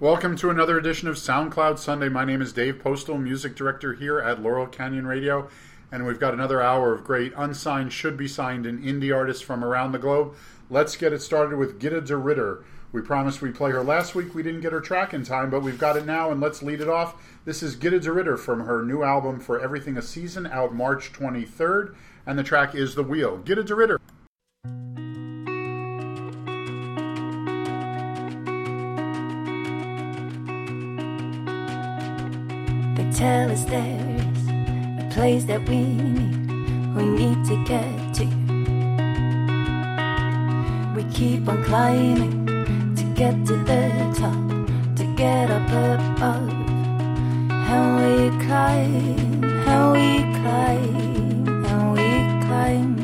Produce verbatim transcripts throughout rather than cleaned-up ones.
Welcome to another edition of SoundCloud Sunday. My name is Dave Postal, music director here at Laurel Canyon Radio, and we've got another hour of great unsigned, should-be-signed, and indie artists from around the globe. Let's get it started with Gitta de Ritter. We promised we'd play her last week. We didn't get her track in time, but we've got it now, and let's lead it off. This is Gitta de Ritter from her new album, For Everything a Season, out March twenty-third, and the track is The Wheel. Gitta de Ritter. Tell us there's a place that we need, we need to get to. We keep on climbing to get to the top, to get up above. And we climb, and we climb, and we climb.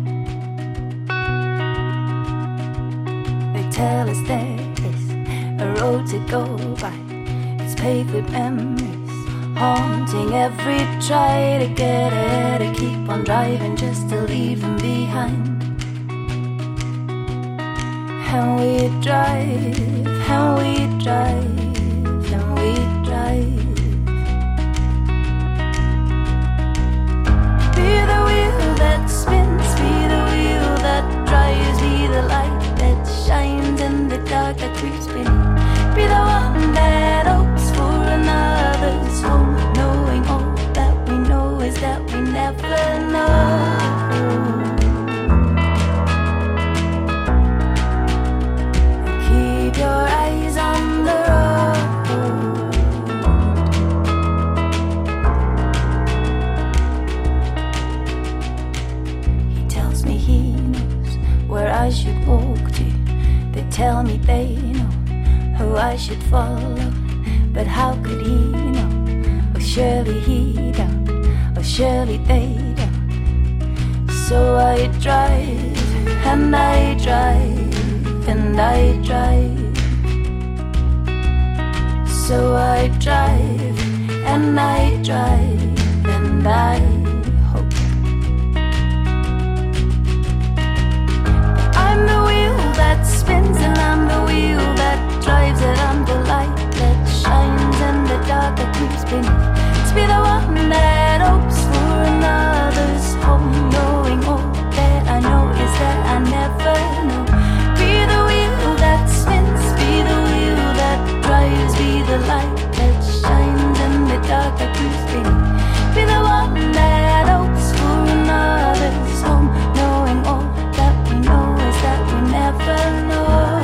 They tell us there's a road to go by, it's paved with memories, haunting every try to get ahead, to keep on driving just to leave them behind. And we drive, and we drive, and we drive. Be the wheel that spins, be the wheel that drives, be the light that shines in the dark that creeps beneath. Be the one that hopes for another's home, knowing all that we know is that we never know. Keep your eyes on the road. He tells me he knows where I should walk to. They tell me they know who I should follow, but how could he know? Oh, surely he don't, oh, surely they don't. So I drive, and I drive, and I drive. So I drive, and I drive, and I hope. I'm the wheel that spins, and I'm the wheel that drives it. I'm the light that shines in the dark that creeps beneath. To be the one that hopes for another's home, knowing all that I know is that I never know. Be the wheel that spins, be the wheel that drives, be the light that shines in the dark that creeps beneath. Be the one that hopes for another's home, knowing all that we know is that we never know.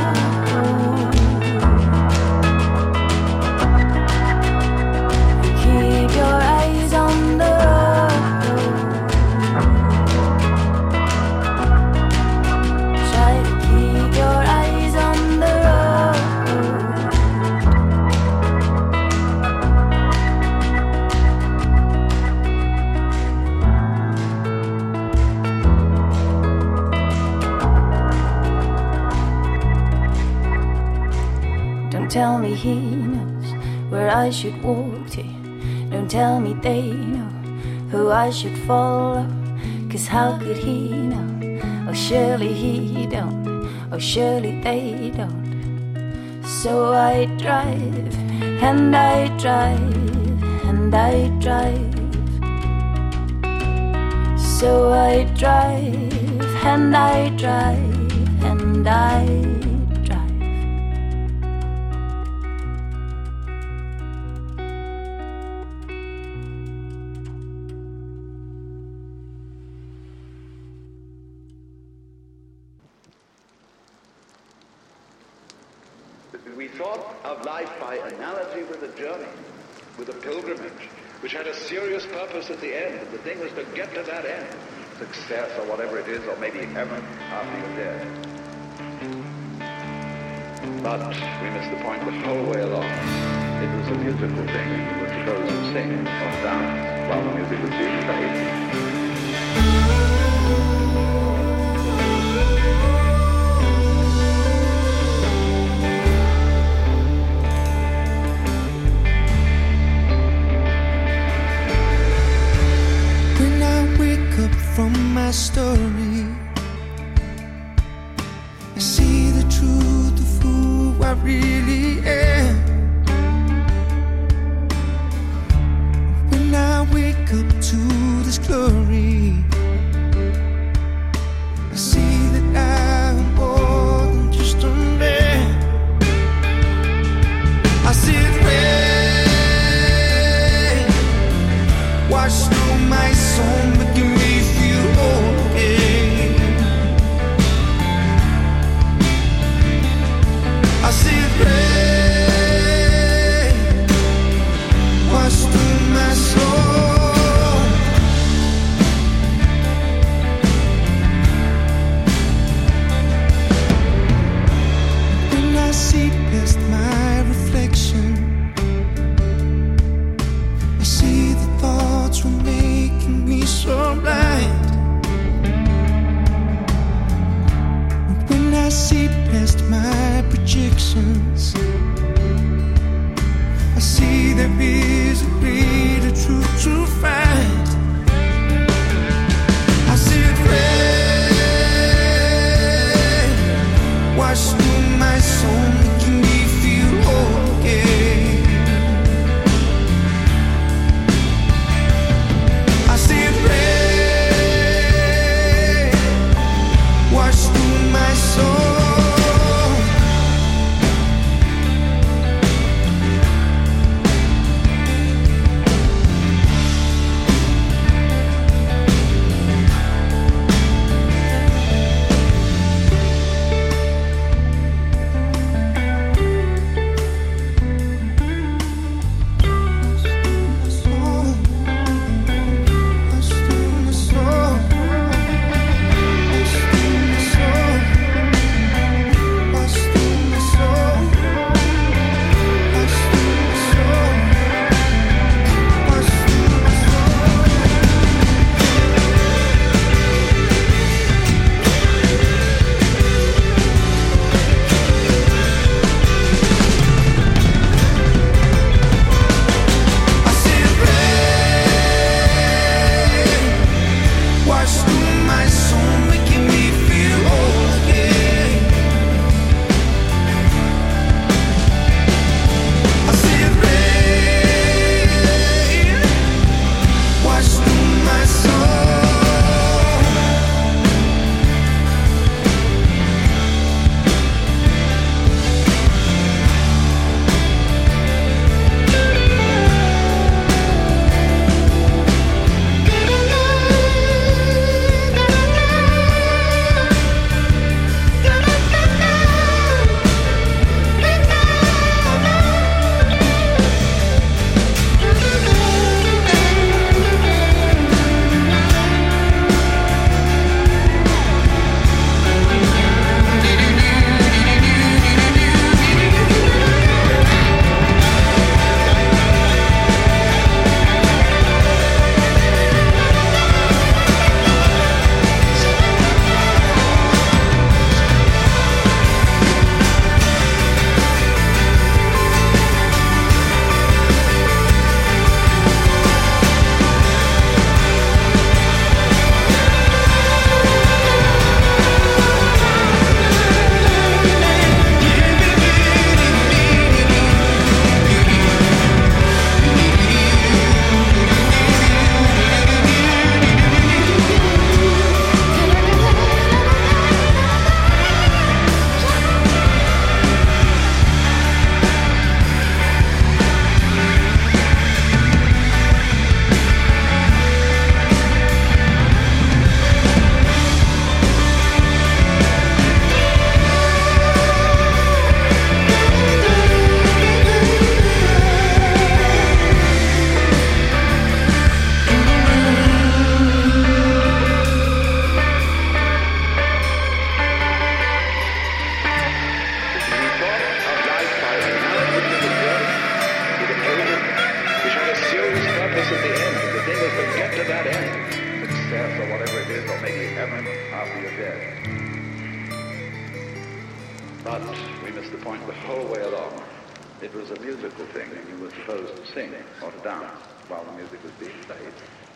Tell me he knows where I should walk to. Don't tell me they know who I should follow, 'cause how could he know? Oh, surely he don't, oh, surely they don't. So I drive, and I drive, and I drive. So I drive, and I drive, and I which had a serious purpose at the end, and the thing was to get to that end. Success, or whatever it is, or maybe heaven after you're dead. But we missed the point the whole way along. It was a musical thing. You were supposed to sing or dance while the music was being played. From my story, I see the truth of who I really am. But we missed the point the whole way along. It was a musical thing, and you were supposed to sing or to dance while the music was being played.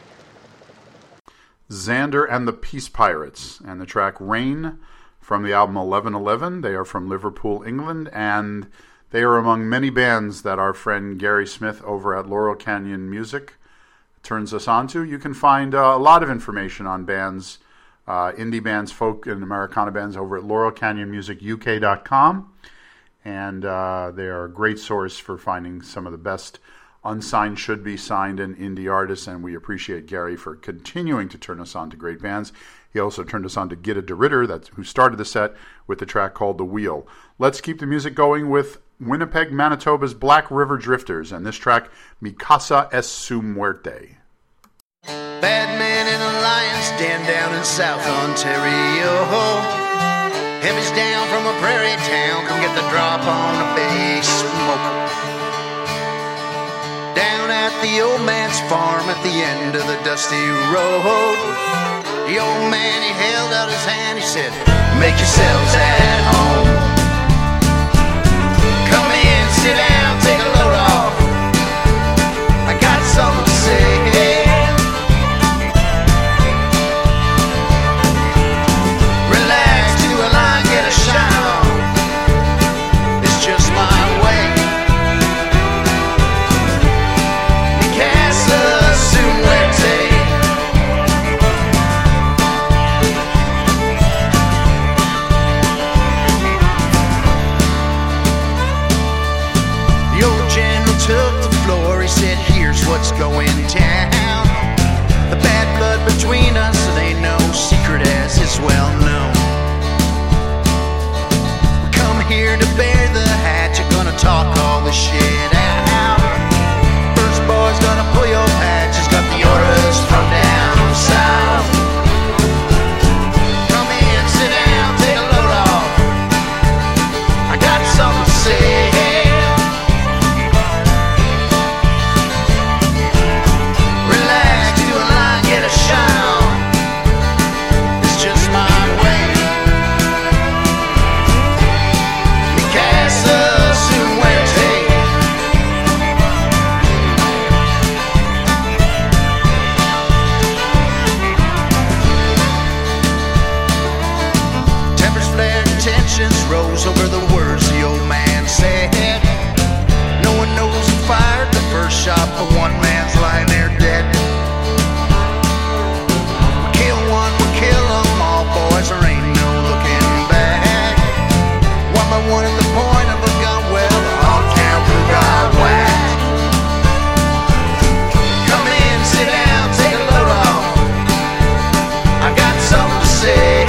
Xander and the Peace Pirates, and the track Rain from the album eleven eleven. They are from Liverpool, England, and they are among many bands that our friend Gary Smith over at Laurel Canyon Music turns us on to. You can find uh, a lot of information on bands, uh, indie bands, folk and Americana bands over at laurel canyon music u k dot com, and uh, they are a great source for finding some of the best unsigned, should be signed, and indie artists, and we appreciate Gary for continuing to turn us on to great bands. He also turned us on to Gitta de Ritter, that's who started the set with the track called The Wheel. Let's keep the music going with Winnipeg, Manitoba's Black River Drifters, and this track, Mi Casa es su muerte. Bad man in a lion's den down in South Ontario. Heavy's down from a prairie town, come get the drop on a big smoke. Down at the old man's farm at the end of the dusty road, the old man, he held out his hand, he said, make yourselves at home. Come in, sit down, take a load off. I got something to say. Relax, do a line, get a shine on. It's just my way. What's going down? The bad blood between us, it ain't no secret as it's well known. We come here to bear the hat, you're gonna talk all the shit out. First boy's gonna pull your patch, he's got the orders from down south. Come in, sit down, take a load off. I got something to say. Rose over the words the old man said. No one knows who fired the first shot, but one man's lying there dead. We kill one, we kill them all, boys, there ain't no looking back. One by one at the point of a gun, well, the whole town crew got whacked. Come in, sit down, take a load off. I got something to say.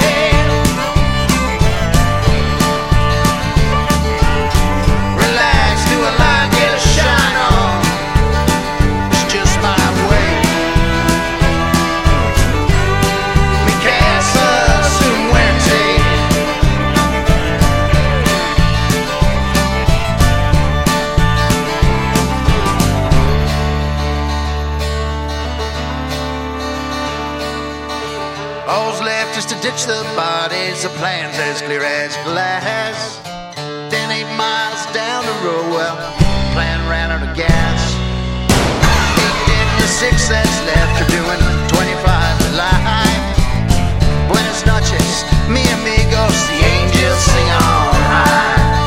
Ditch the bodies, the plan's as clear as glass. Then eight miles down the road, well, plan ran out of gas. Eight dead and the six that's left are doing twenty-five alive. Buenas noches, mi amigos, the angels sing on high.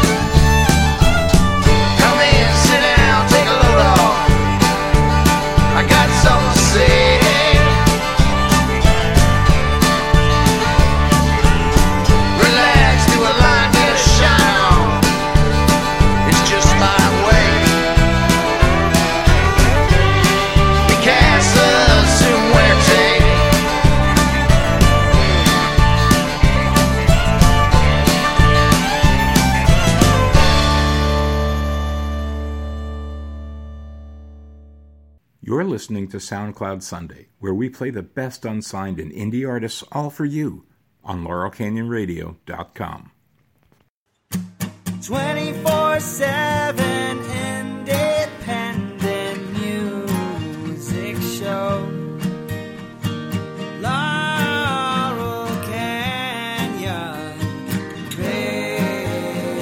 Come in, sit down, take a load off. I got something to say. You're listening to SoundCloud Sunday, where we play the best unsigned and indie artists all for you on laurel canyon radio dot com. twenty-four seven independent music show. Laurel Canyon Radio.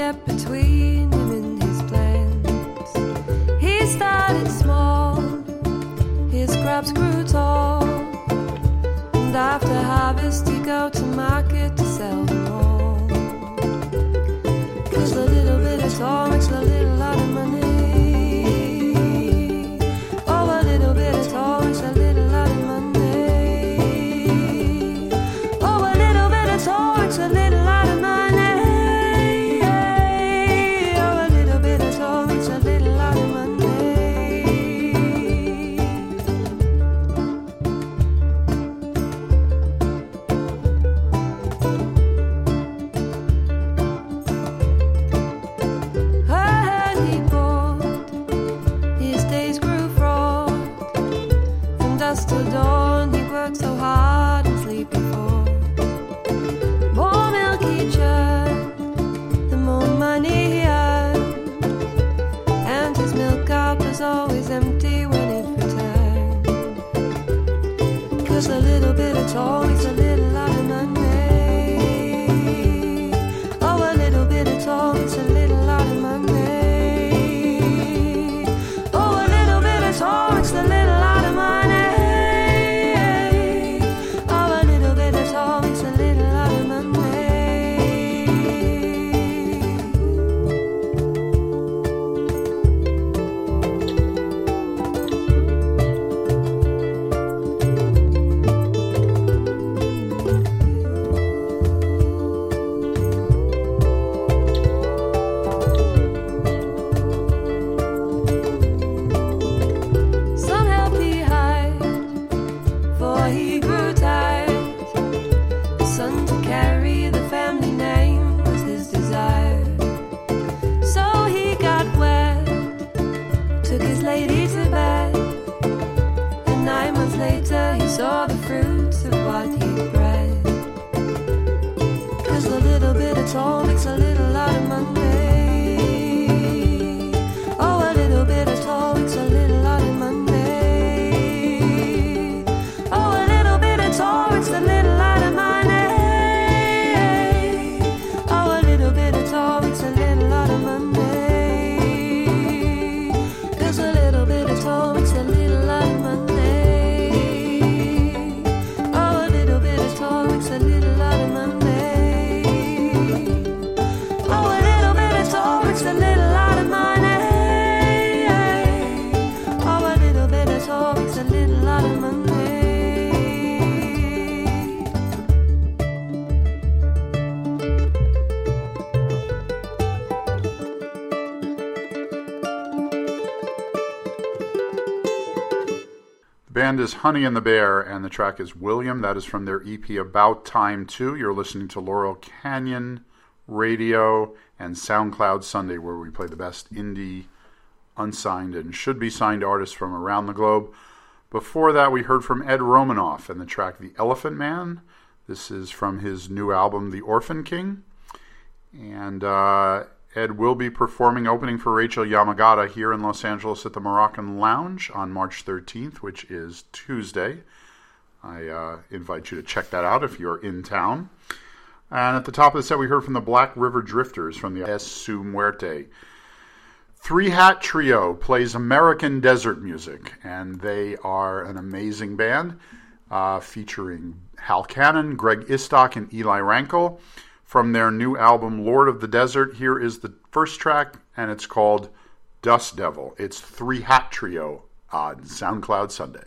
get between him and his plans. He started small, his crops grew tall, and after harvest he'd go to market to sell them all. 'Cause a little bit of tall makes a little lot of money. Oh, a little bit of tall makes a little lot of money. Oh, a little bit of tall makes a little lot of money. Oh, a little bit of tall makes a little lot of money. Till dawn, he worked so hard and sleep before. More milk he churned, the more money he earned, and his milk cup was always empty when it returned. 'Cause a little bit of tall makes a little lot of money. Oh, a little bit of tall makes a little lot of money. Oh, a little bit of tall makes a little lot of money. Saw the fruits of what he bred. 'Cause a little bit of tall makes a little lot of money. Oh, a little bit of tall makes a little lot of money. Oh, a little bit of tall makes a little lot of money. Oh, a little bit of tall makes a little lot of money. 'Cause a little bit of tall makes a little lot of money. A little lot of money. Oh, a little bit of tall makes a little lot of money. Oh, a little bit of tall makes a little lot of money. The band is Honey and the Bear, and the track is William. That is from their E P About Time two. You're listening to Laurel Canyon Radio and SoundCloud Sunday, where we play the best indie, unsigned, and should-be signed artists from around the globe. Before that, we heard from Ed Romanoff and the track The Elephant Man. This is from his new album, The Orphan King. And uh, Ed will be performing, opening for Rachel Yamagata here in Los Angeles at the Moroccan Lounge on March thirteenth, which is Tuesday. I uh, invite you to check that out if you're in town. And at the top of the set, we heard from the Black River Drifters from the Es Su Muerte. Three Hat Trio plays American desert music, and they are an amazing band uh, featuring Hal Cannon, Greg Istock, and Eli Rankel. From their new album, Lord of the Desert, here is the first track, and it's called Dust Devil. It's Three Hat Trio on SoundCloud Sunday.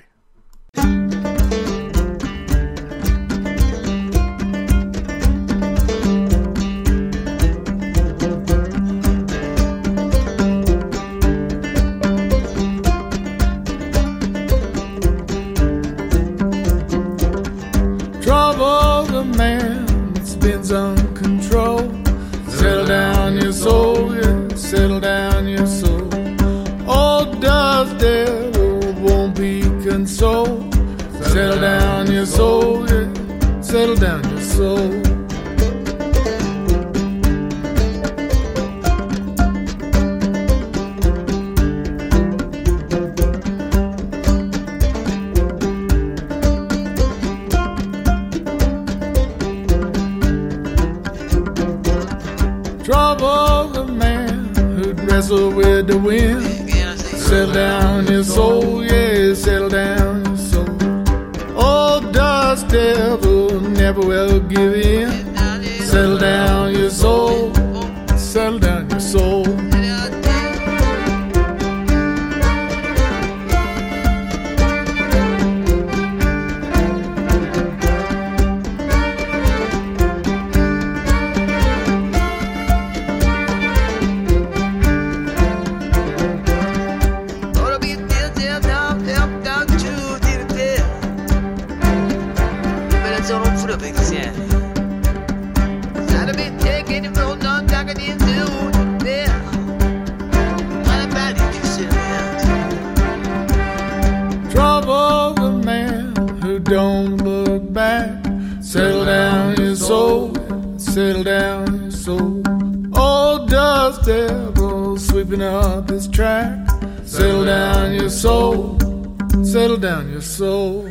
Trouble the man that spins on control. Settle down your soul, yeah, settle down your soul. All dust devil won't be controlled. wrestle with the wind. Settle down your soul, yeah, settle down your soul. Oh, dust devil never will give in. Settle down your soul, settle down your soul. Don't look back. Settle down your soul, settle down your soul. Oh, dust devil sweeping up this track. Settle down your soul, settle down your soul.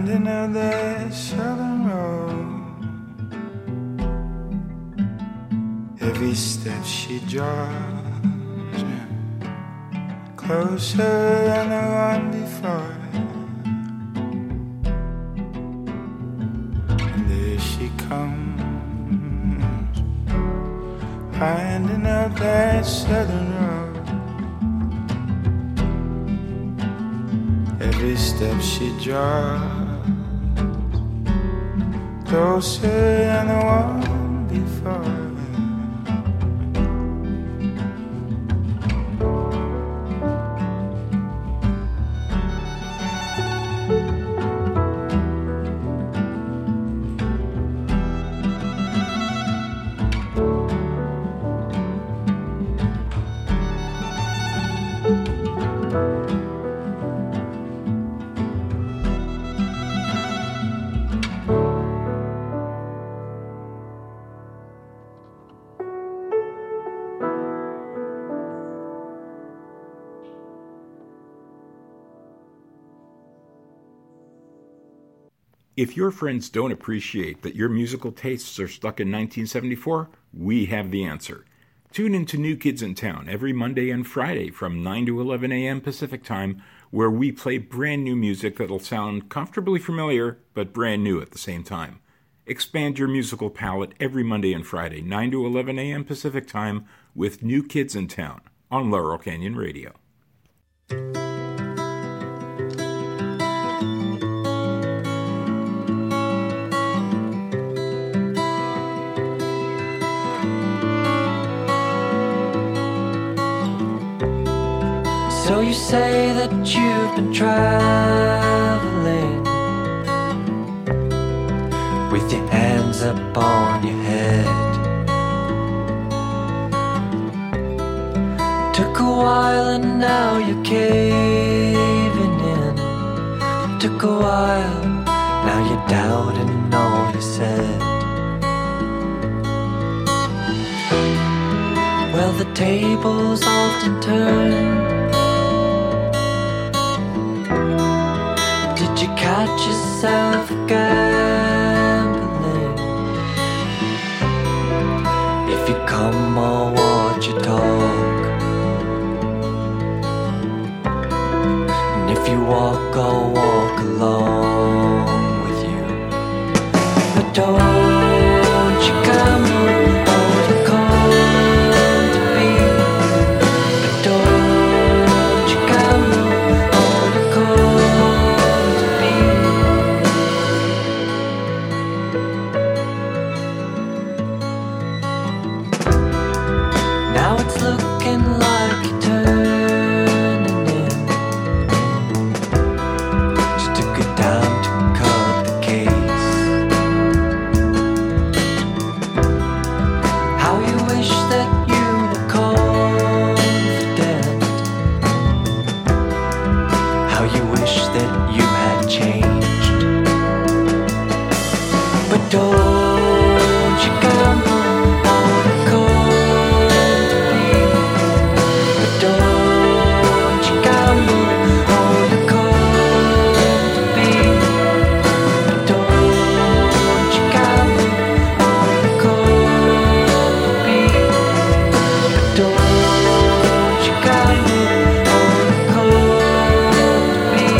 winding of the southern road. Every step she draws closer than the one before. And there she comes, winding up that southern road. Every step she draws closer than the one before. If your friends don't appreciate that your musical tastes are stuck in nineteen seventy-four, we have the answer. Tune in to New Kids in Town every Monday and Friday from nine to eleven a.m. Pacific Time, where we play brand new music that'll sound comfortably familiar, but brand new at the same time. Expand your musical palette every Monday and Friday, nine to eleven a.m. Pacific Time, with New Kids in Town on Laurel Canyon Radio. So you say that you've been traveling with your hands up on your head. Took a while and now you're caving in. Took a while, now you're doubting all you said. Well, the tables often turn. Did you catch yourself gambling? If you come, I'll watch you talk. And if you walk, I'll walk along with you. But don't you gamble all you come to be. But don't you gamble all you come. Now it's looking like you're turning in. Just took it down to cut the case. How you wish that you were confident. How you wish that you had changed. But don't you gamble on the cold. Don't you gamble all you could be. Don't you gamble all you could be. Don't you gamble all you could be.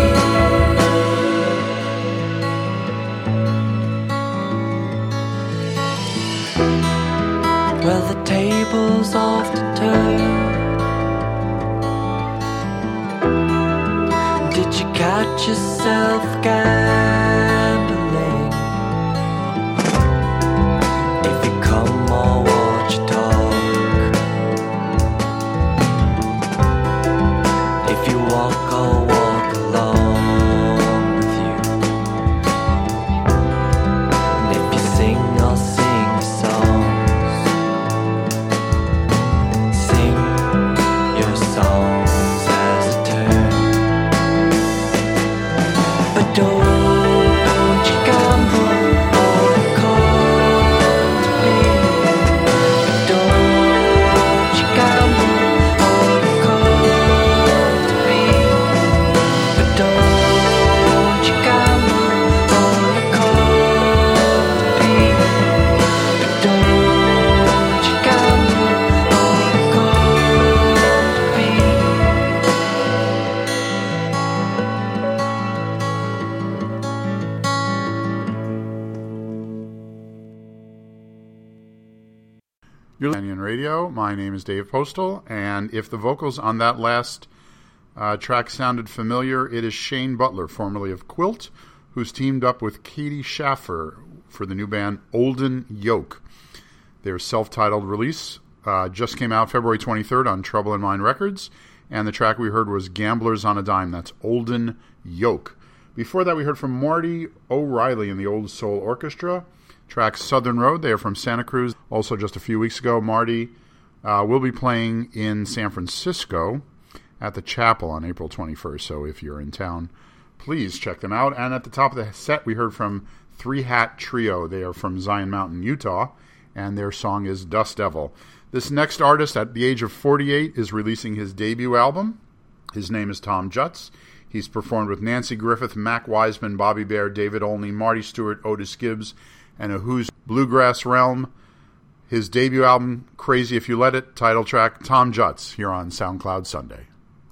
Well, the tables often turn. Did you catch yourself gambling? If you come, I'll watch you talk. If you walk, I'll walk along with you. And if you sing, I'll sing your songs. Sing your songs as a turn. But don't You're listening to Canyon Radio. My name is Dave Postal, and if the vocals on that last uh, track sounded familiar, it is Shane Butler, formerly of Quilt, who's teamed up with Katie Schaffer for the new band Olden Yoke. Their self-titled release uh, just came out February twenty-third on Trouble in Mind Records, and the track we heard was Gamblers on a Dime. That's Olden Yoke. Before that, we heard from Marty O'Reilly and the Old Soul Orchestra. Track Southern Road. They are from Santa Cruz. Also, just a few weeks ago, Marty uh, will be playing in San Francisco at the Chapel on April twenty-first. So if you're in town, please check them out. And at the top of the set, we heard from Three Hat Trio. They are from Zion Mountain, Utah, and their song is Dust Devil. This next artist, at the age of forty-eight, is releasing his debut album. His name is Tom Jutz. He's performed with Nancy Griffith, Mac Wiseman, Bobby Bare, David Olney, Marty Stewart, Otis Gibbs, and a Who's Bluegrass Realm. His debut album, Crazy If You Let It, title track, Tom Jutz, here on SoundCloud Sunday.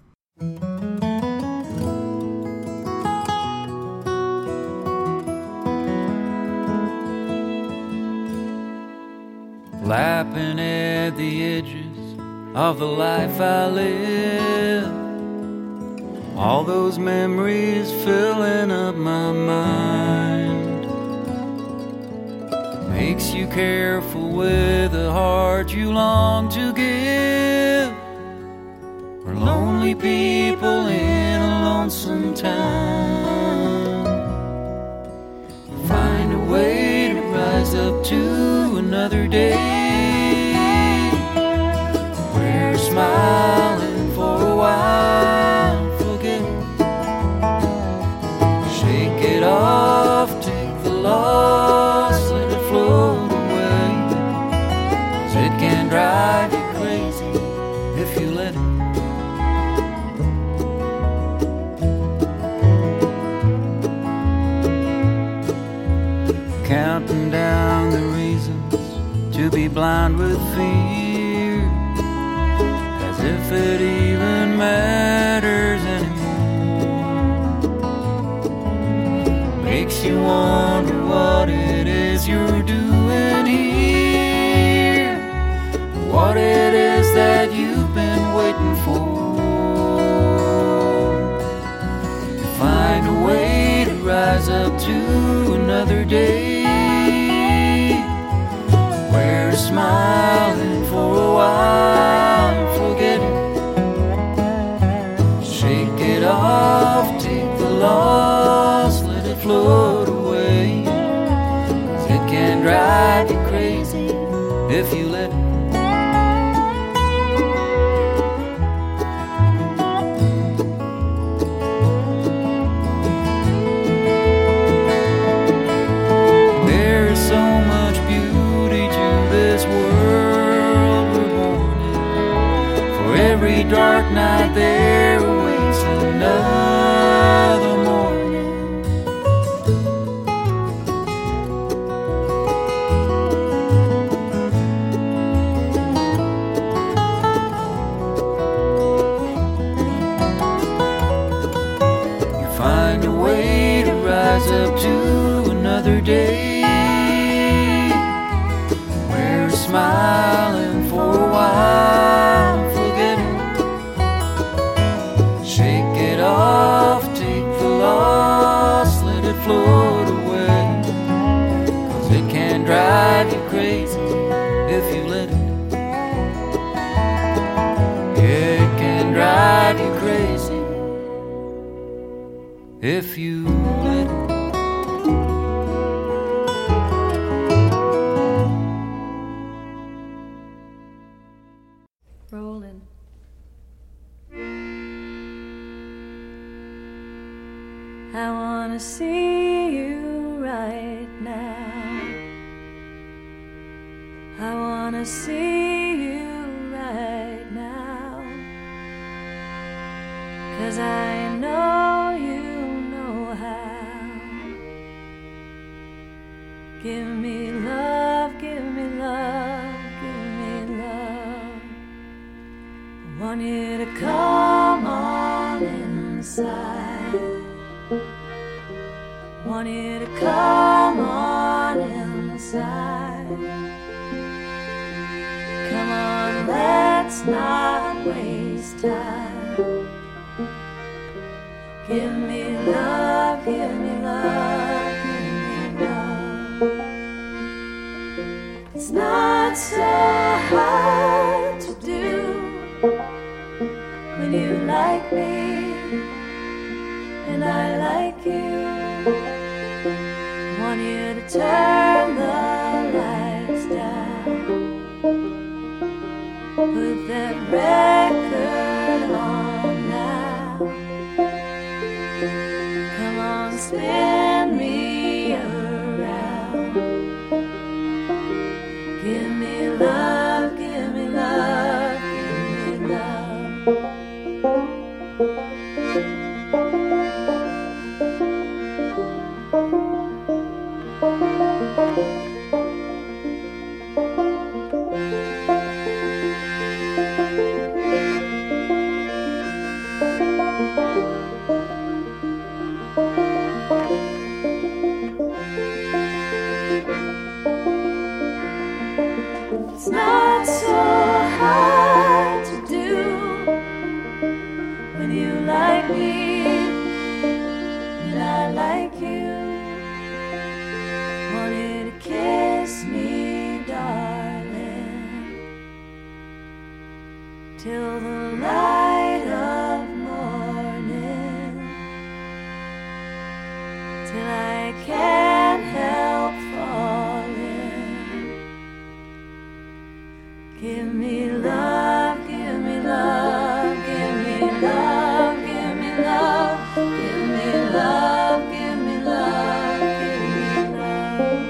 Lapping at the edges of the life I live, all those memories filling up my mind. Makes you careful with the heart you long to give. We're lonely people in a lonesome town. Find a way to rise up to another day. We're smiling for a while, forget it. Shake it off, take the loss, let it float away. 'Cause it can drive you crazy if you let it. Counting down the reasons to be blind with fear, as if it even matters anymore. Makes you wonder what it is you're doing here, what it is that you've been waiting for. To find a way to rise up to another day. We're smiling for a while, forget it. Shake it off, take the loss, let it float away. 'Cause it can drive you crazy if you let it. There's so much beauty to this world we're born in. For every dark night there awaits another morning. You find a way to rise up to another day. We're smiling for a while, forget it. Shake it off, take the loss, let it float away. 'Cause it can drive you crazy if you let it. It can drive you crazy if you let it. Rolling. I wanna see you right now. I wanna see you right now. 'Cause I know you know how. Give me love, give me love, give me love. I want you to come on inside. I want you to come on inside. let's not waste time. Give me love, give me love, give me love. It's not so hard to do when you like me and I like you. Want you to turn the lights down, put that record on now. Come on, spin me around. Give me love, give me love, give me love. It's not so hard to do when you like me and I like you. Want you to kiss me, darling, till the light of morning, till I can't help falling. Give me love, give me love, give me love, give me love, give me love, give me love, give me love.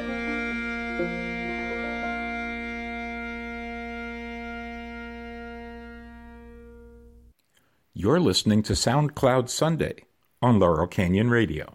You're listening to SoundCloud Sunday on Laurel Canyon Radio.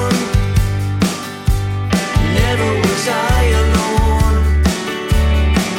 Never was I alone.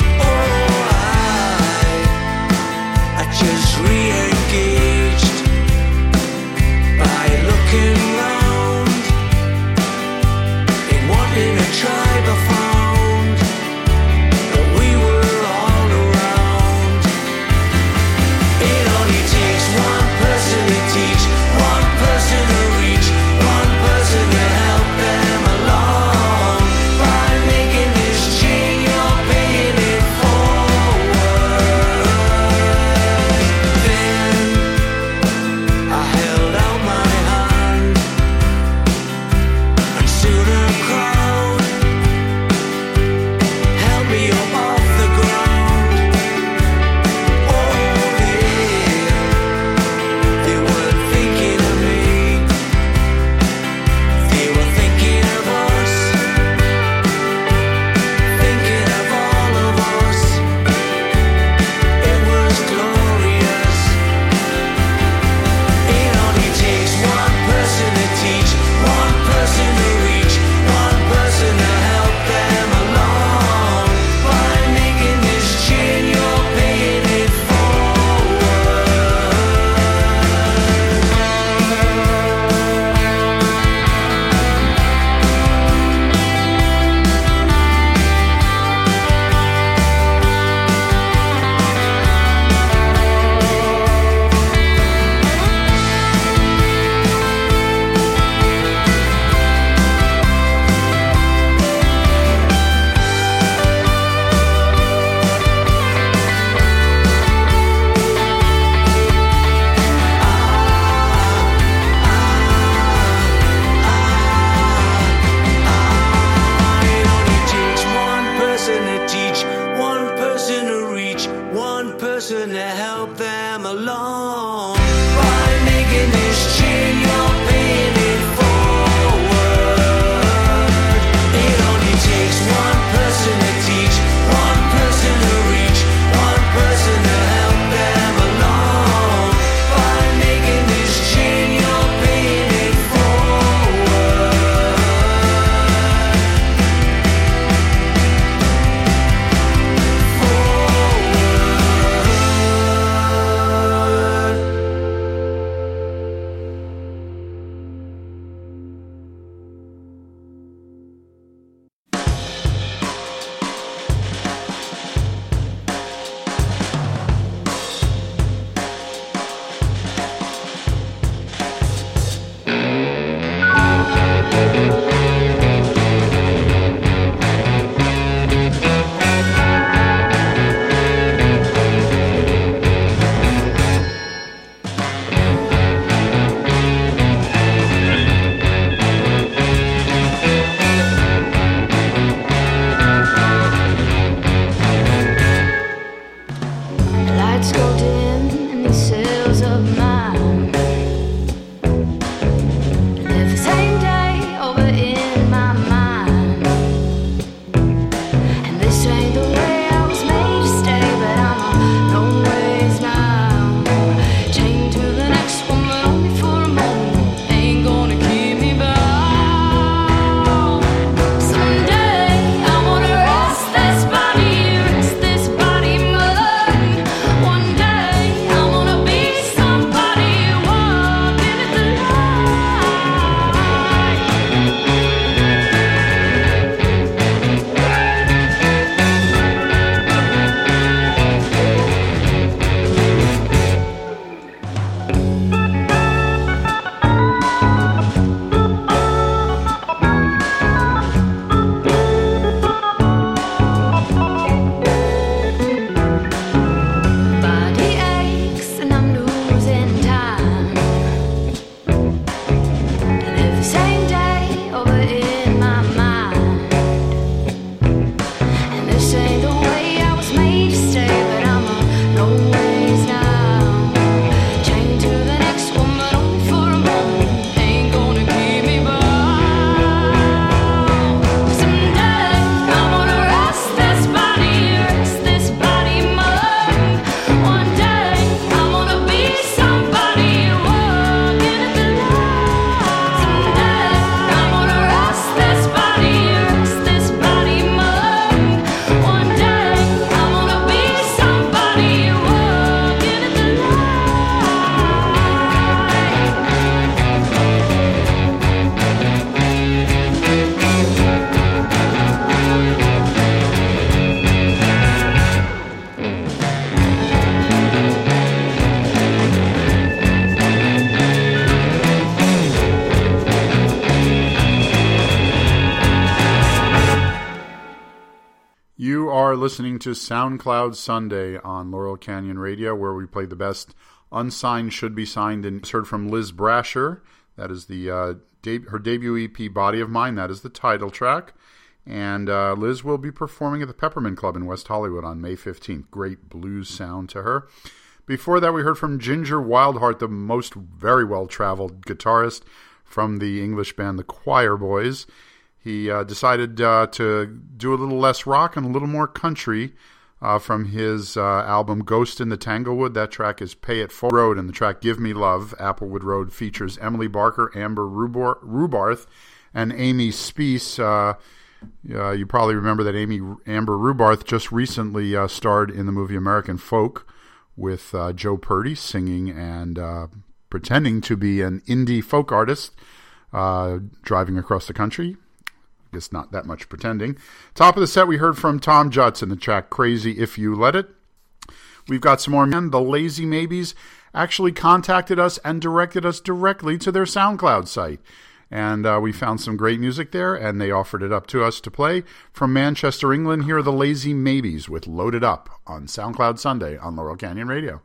are listening to SoundCloud Sunday on Laurel Canyon Radio, where we play the best unsigned should be signed. And heard from Liz Brasher. That is the uh, de- her debut E P, Body of Mine. That is the title track. And uh, Liz will be performing at the Peppermint Club in West Hollywood on May fifteenth. Great blues sound to her. Before that, we heard from Ginger Wildheart, the most very well-traveled guitarist from the English band The Choir Boys. He uh, decided uh, to do a little less rock and a little more country uh, from his uh, album Ghost in the Tanglewood. That track is Pay It Forward, and the track Give Me Love, Applewood Road, features Emily Barker, Amber Rubar- Rubarth, and Amy Speece. Uh, uh, you probably remember that Amy Amber Rubarth just recently uh, starred in the movie American Folk with uh, Joe Purdy singing and uh, pretending to be an indie folk artist uh, driving across the country. It's not that much pretending. Top of the set, we heard from Tom Jutz in the track Crazy If You Let It. We've got some more men. The Lazy Maybes actually contacted us and directed us directly to their SoundCloud site. And uh, we found some great music there, and they offered it up to us to play. From Manchester, England, here are the Lazy Maybes with Loaded Up on SoundCloud Sunday on Laurel Canyon Radio.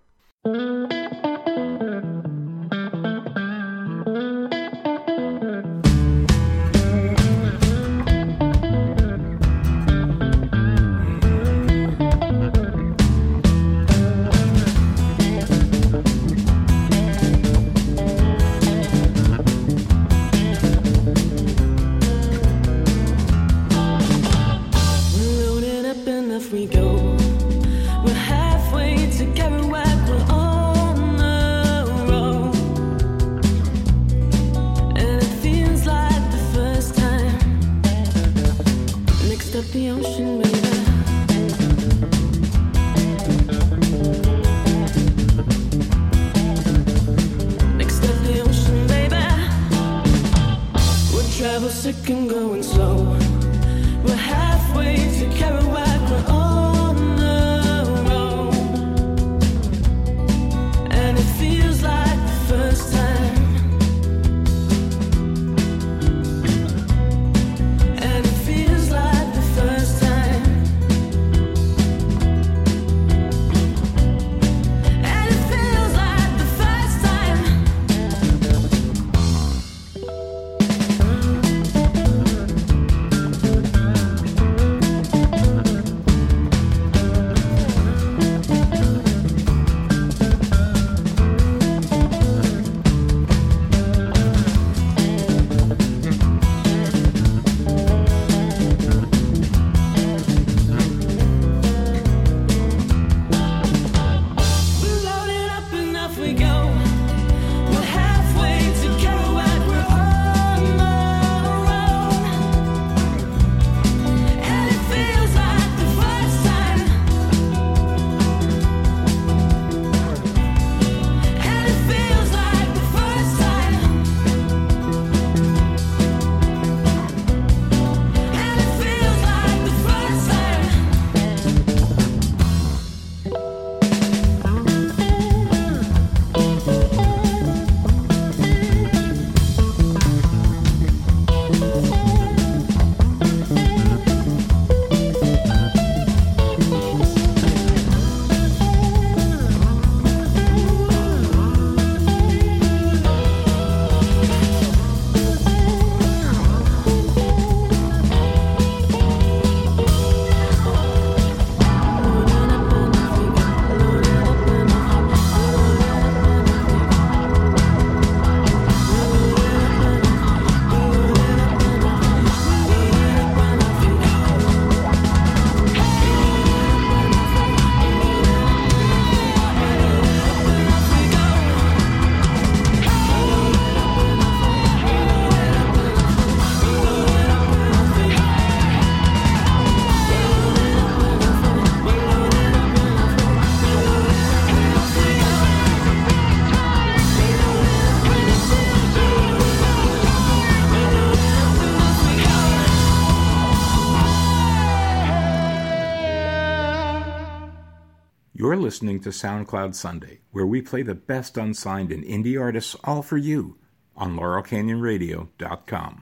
You're listening to SoundCloud Sunday, where we play the best unsigned and indie artists all for you on Laurel Canyon Radio dot com.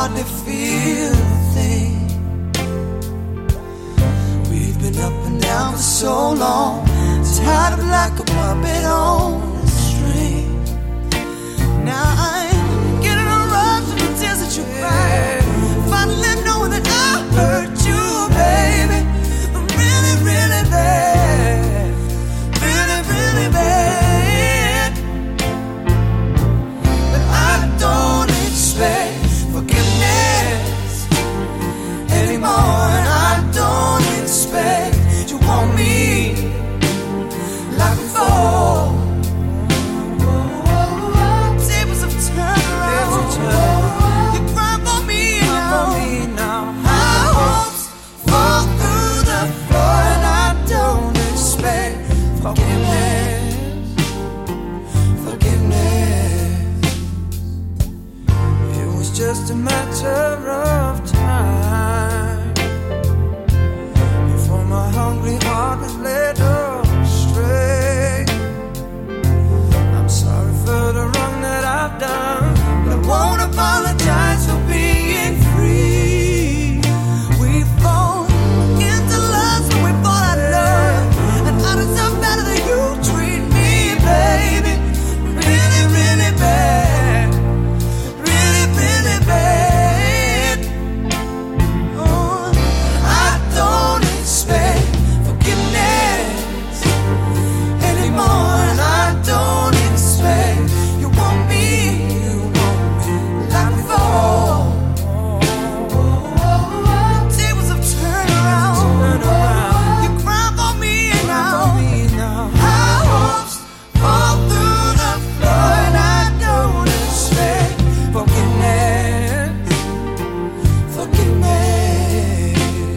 hardly feel a thing. We've been up and down for so long, tied up like a puppet on a string. Now I'm getting a rush from the tears that you cried, finally knowing that I hurt you, baby, really, really bad, really, really bad. But I don't expect forgiveness anymore, and I don't expect you want me like before. Tables have turned around. You cry for me now. My hopes fall through the floor, and I don't expect forgiveness. Forgiveness. It was just a matter of time before my hungry heart was led astray. I'm sorry for the wrong that I've done, but I won't apologize for being free. We fall into lust when we fall out of love, and I deserve better than you treat me, baby. Really, really bad. Really, really bad. Oh, I don't expect forgiveness anymore, and I don't expect you want me, you want me like before. Tables have turned around. You cry for me now. My hopes fall through the floor, and I don't expect forgiveness. Forgiveness.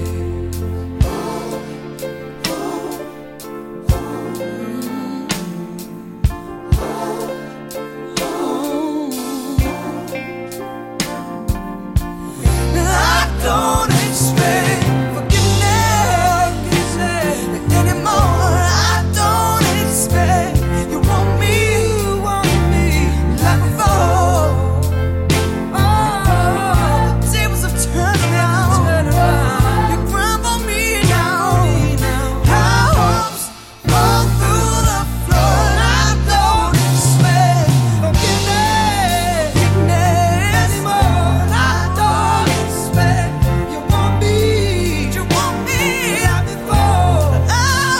I don't expect forgiveness anymore. I don't expect you want me, you want me like before. Oh, the tables have turned around. You cry for me now. My hopes fall through the floor, and I don't expect forgiveness anymore. I don't expect you want me, you want me like before. Oh,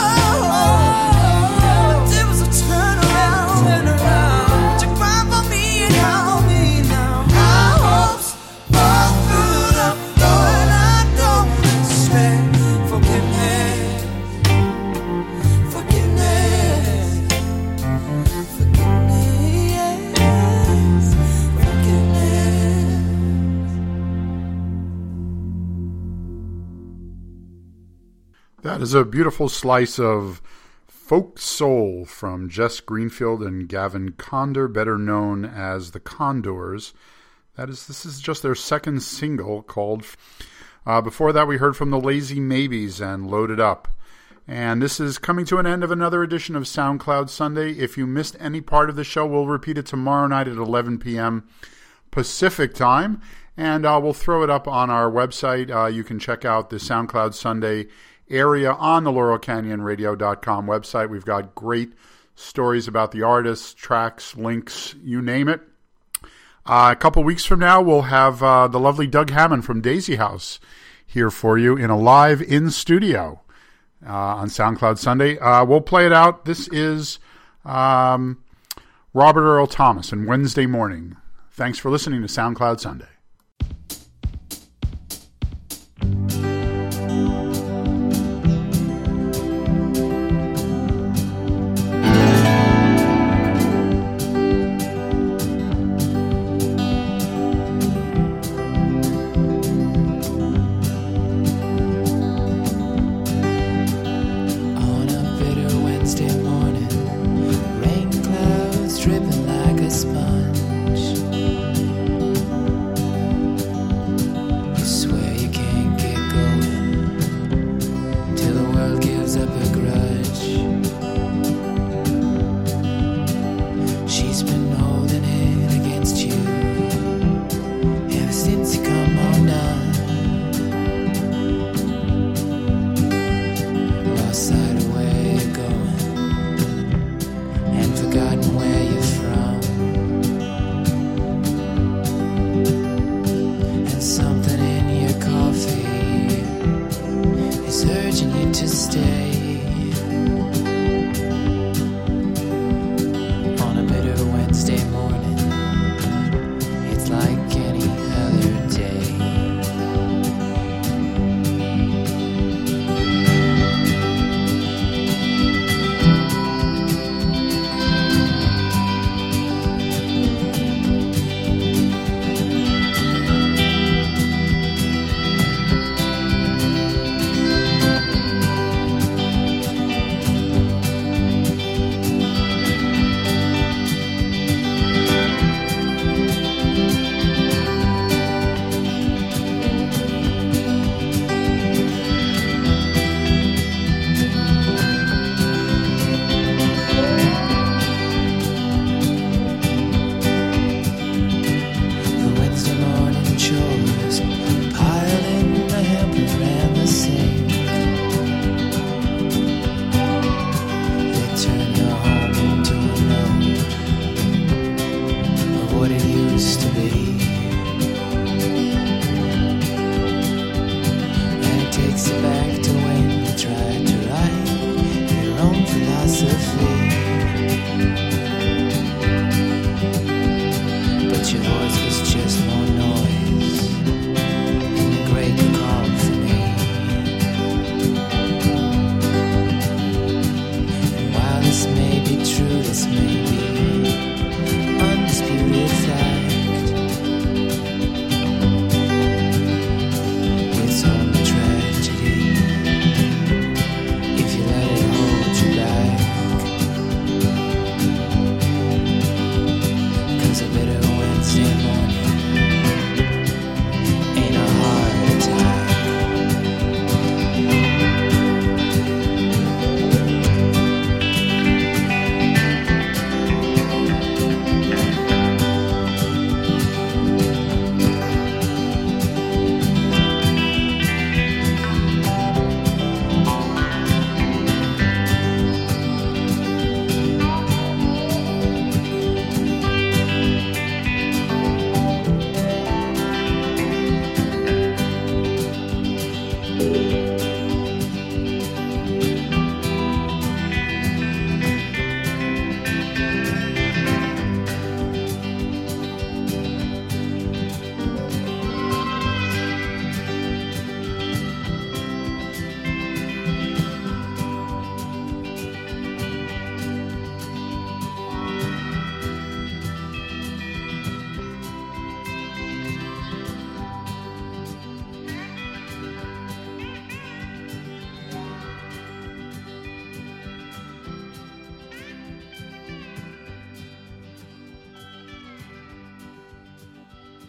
the tables have turned around. You cry for me now. My hopes fall through the floor, and I don't expect forgiveness. Forgiveness. Forgiveness. Forgiveness. That is a beautiful slice of folk soul from Jess Greenfield and Gavin Condor, better known as the Condors. That is, this is just their second single called. Uh, before that, we heard from the Lazy Maybes and Loaded Up. And this is coming to an end of another edition of SoundCloud Sunday. If you missed any part of the show, we'll repeat it tomorrow night at eleven p.m. Pacific time. And uh, we'll throw it up on our website. Uh, you can check out the SoundCloud Sunday area on the Laurel Canyon Radio dot com website. We've got great stories about the artists, tracks, links, you name it. Uh, a couple weeks from now, we'll have uh, the lovely Doug Hammond from Daisy House here for you in a live in studio uh, on SoundCloud Sunday. Uh, we'll play it out. This is um, Robert Earl Thomas and Wednesday Morning. Thanks for listening to SoundCloud Sunday. Dripping like a sponge. takes you back.